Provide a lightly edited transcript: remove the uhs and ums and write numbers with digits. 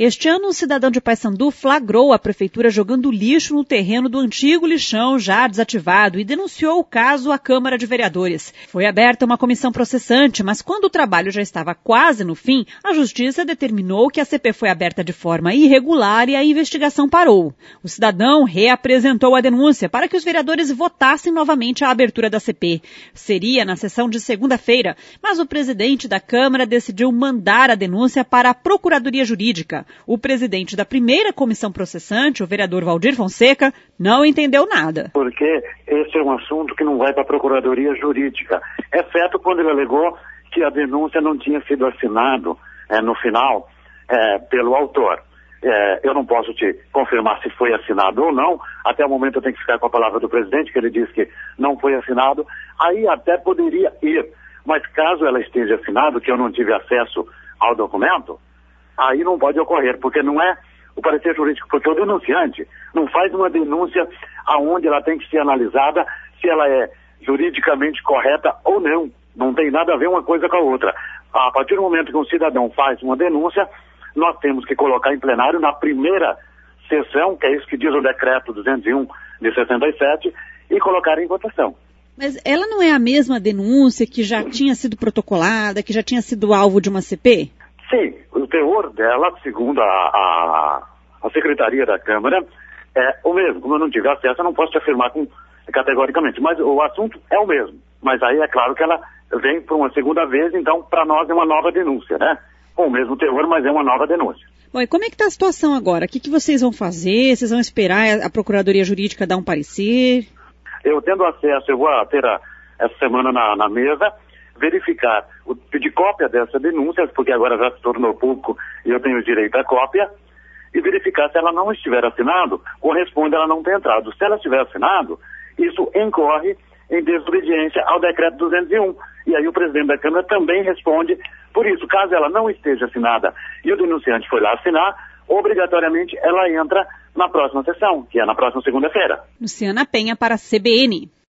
Este ano, um cidadão de Paysandu flagrou a prefeitura jogando lixo no terreno do antigo lixão já desativado e denunciou o caso à Câmara de Vereadores. Foi aberta uma comissão processante, mas quando o trabalho já estava quase no fim, a Justiça determinou que a CP foi aberta de forma irregular e a investigação parou. O cidadão reapresentou a denúncia para que os vereadores votassem novamente a abertura da CP. Seria na sessão de segunda-feira, mas o presidente da Câmara decidiu mandar a denúncia para a Procuradoria Jurídica. O presidente da primeira comissão processante, o vereador Valdir Fonseca, não entendeu nada. Porque esse é um assunto que não vai para a Procuradoria Jurídica, exceto quando ele alegou que a denúncia não tinha sido assinado no final pelo autor. Eu não posso te confirmar se foi assinado ou não, até o momento eu tenho que ficar com a palavra do presidente, que ele disse que não foi assinado, aí até poderia ir, mas caso ela esteja assinado, que eu não tive acesso ao documento, aí não pode ocorrer, porque não é o parecer jurídico, porque o denunciante não faz uma denúncia aonde ela tem que ser analisada se ela é juridicamente correta ou não. Não tem nada a ver uma coisa com a outra. A partir do momento que um cidadão faz uma denúncia, nós temos que colocar em plenário na primeira sessão, que é isso que diz o decreto 201 de 67, e colocar em votação. Mas ela não é a mesma denúncia que já tinha sido protocolada, que já tinha sido alvo de uma CP? Sim, o teor dela, segundo a Secretaria da Câmara, é o mesmo. Como eu não tive acesso, eu não posso te afirmar categoricamente, mas o assunto é o mesmo. Mas aí é claro que ela vem por uma segunda vez, então para nós é uma nova denúncia, né? Com o mesmo teor, mas é uma nova denúncia. Bom, e como é que está a situação agora? O que vocês vão fazer? Vocês vão esperar a Procuradoria Jurídica dar um parecer? Eu tendo acesso, eu vou ter essa semana na mesa, verificar, pedir cópia dessa denúncia, porque agora já se tornou público e eu tenho direito à cópia, e verificar se ela não estiver assinado, corresponde a ela não ter entrado. Se ela estiver assinado, isso incorre em desobediência ao decreto 201. E aí o presidente da Câmara também responde por isso. Caso ela não esteja assinada e o denunciante foi lá assinar, obrigatoriamente ela entra na próxima sessão, que é na próxima segunda-feira. Luciana Penha para a CBN.